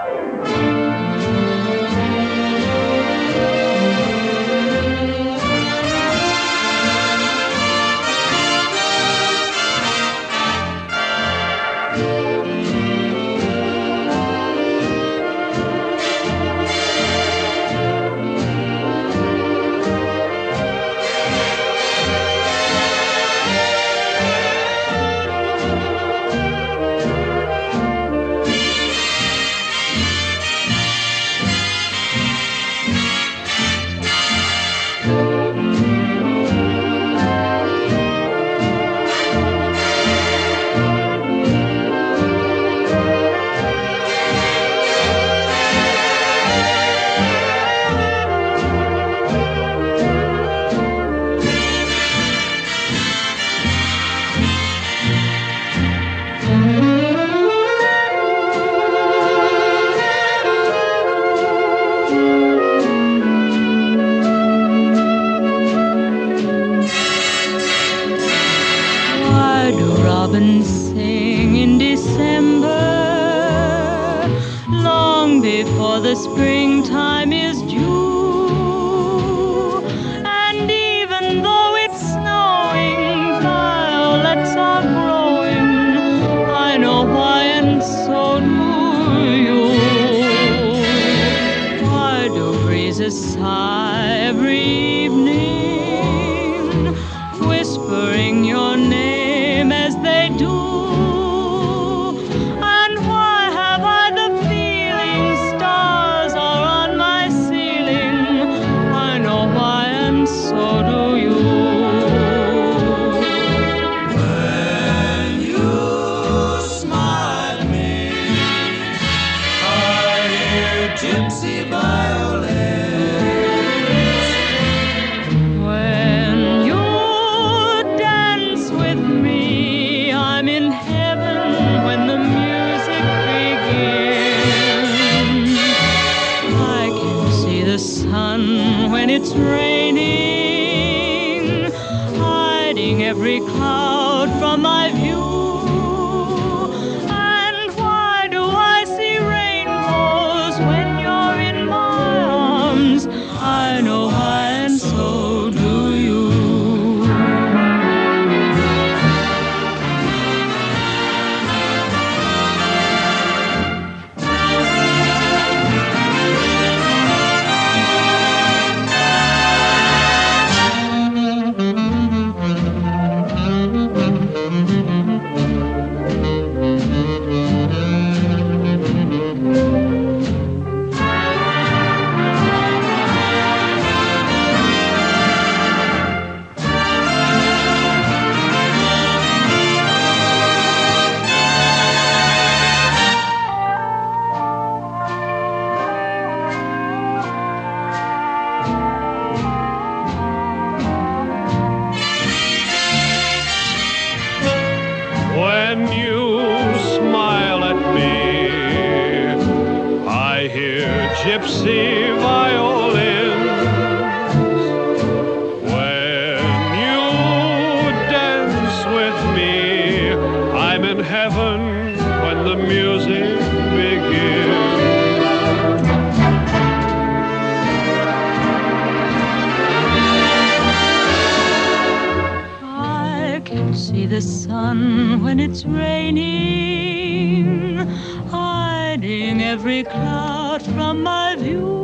Robins sing in December, long before the springtime is due. And even though it's snowing, violets are growing. I know why, and so do you. Why do breezes sigh every evening, whispering your name as they do? And why have I the feeling stars are on my ceiling? I know why, and so do you. When you smile at me, I hear gypsy violins. When you dance with me, I'm in heaven when the music begins. I can see the sun when it's raining, hiding every cloud from my view. And why do I see rainbows when you're in my arms? I know why, and so do you. When you smile at me, I hear gypsy violins. When you dance with me, I'm in heaven when the music begins. I can see the sun when it's raining, hiding every cloud from my view.